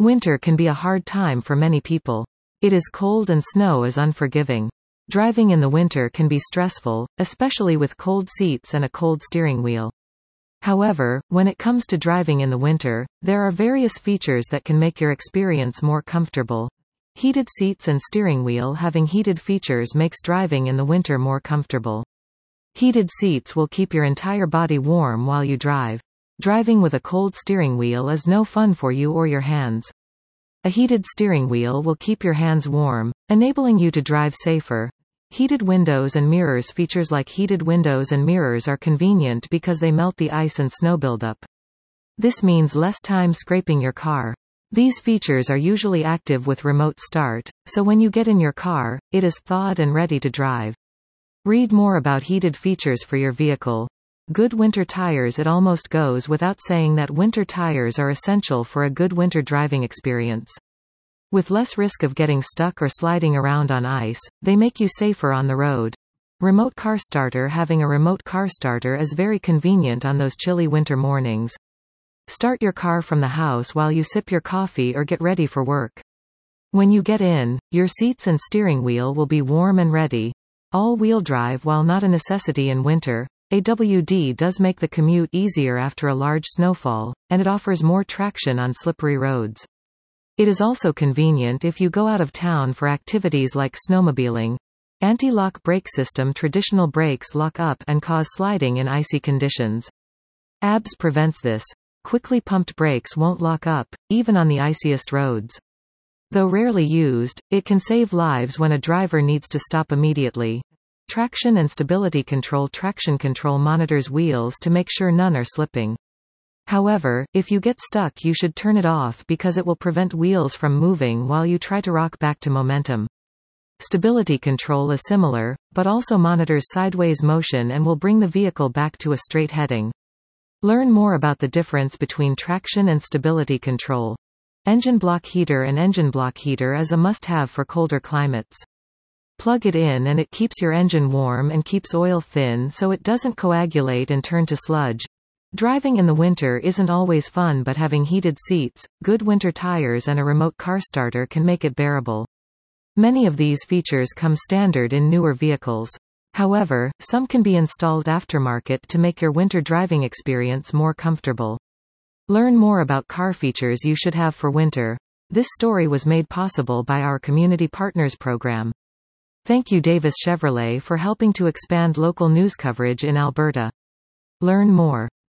Winter can be a hard time for many people. It is cold and snow is unforgiving. Driving in the winter can be stressful, especially with cold seats and a cold steering wheel. However, when it comes to driving in the winter, there are various features that can make your experience more comfortable. Heated seats and steering wheel. Having heated features makes driving in the winter more comfortable. Heated seats will keep your entire body warm while you drive. Driving with a cold steering wheel is no fun for you or your hands. A heated steering wheel will keep your hands warm, enabling you to drive safer. Heated windows and mirrors. Features like heated windows and mirrors are convenient because they melt the ice and snow buildup. This means less time scraping your car. These features are usually active with remote start, so when you get in your car, it is thawed and ready to drive. Read more about heated features for your vehicle. Good winter tires. It almost goes without saying that winter tires are essential for a good winter driving experience. With less risk of getting stuck or sliding around on ice, they make you safer on the road. Remote car starter. Having a remote car starter is very convenient on those chilly winter mornings. Start your car from the house while you sip your coffee or get ready for work. When you get in, your seats and steering wheel will be warm and ready. All-wheel drive. While not a necessity in winter, AWD does make the commute easier after a large snowfall, and it offers more traction on slippery roads. It is also convenient if you go out of town for activities like snowmobiling. Anti-lock brake system. Traditional brakes lock up and cause sliding in icy conditions. ABS prevents this. Quickly pumped brakes won't lock up, even on the iciest roads. Though rarely used, it can save lives when a driver needs to stop immediately. Traction and stability control. Traction control monitors wheels to make sure none are slipping. However, if you get stuck, you should turn it off because it will prevent wheels from moving while you try to rock back to momentum. Stability control is similar, but also monitors sideways motion and will bring the vehicle back to a straight heading. Learn more about the difference between traction and stability control. Engine block heater. An engine block heater is a must-have for colder climates. Plug it in and it keeps your engine warm and keeps oil thin so it doesn't coagulate and turn to sludge. Driving in the winter isn't always fun, but having heated seats, good winter tires and a remote car starter can make it bearable. Many of these features come standard in newer vehicles. However, some can be installed aftermarket to make your winter driving experience more comfortable. Learn more about car features you should have for winter. This story was made possible by our Community Partners program. Thank you Davis Chevrolet for helping to expand local news coverage in Alberta. Learn more.